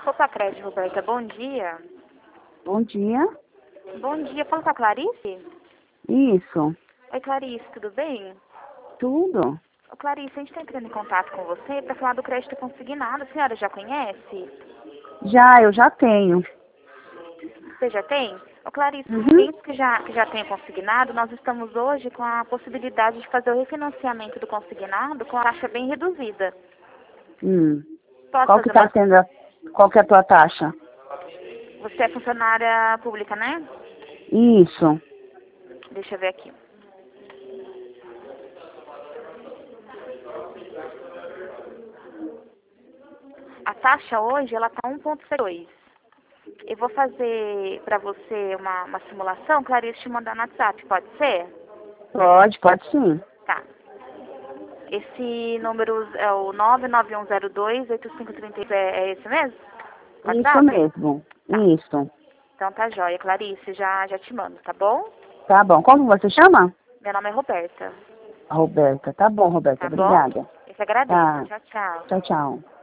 Opa, Crédito, Roberta, bom dia. Bom dia. Bom dia, fala com a Clarice? Isso. Oi, Clarice, tudo bem? Tudo? Ô, Clarice, a gente está entrando em contato com você para falar do crédito consignado. A senhora já conhece? Eu já tenho. Você já tem? Ô, Clarice, os Uhum. clientes que já têm consignado, nós estamos hoje com a possibilidade de fazer o refinanciamento do consignado com a taxa bem reduzida. Posso Qual que fazer tá uma... sendo qual que é a tua taxa? Você é funcionária pública, né? Isso. Deixa eu ver aqui. A taxa hoje, ela tá 1,02. Eu vou fazer para você uma simulação, Clarice, te mandar no WhatsApp, pode ser? Pode sim. Tá. Esse número é o 99102-8533, é esse mesmo? Isso WhatsApp? mesmo. Tá. Isso. Então tá jóia, Clarice, já te mando, tá bom? Tá bom. Como você chama? Meu nome é Roberta, Roberta. Tá bom, Roberta. tá bom? Obrigada. Eu te agradeço. Tá. Tchau, tchau. Tchau, tchau.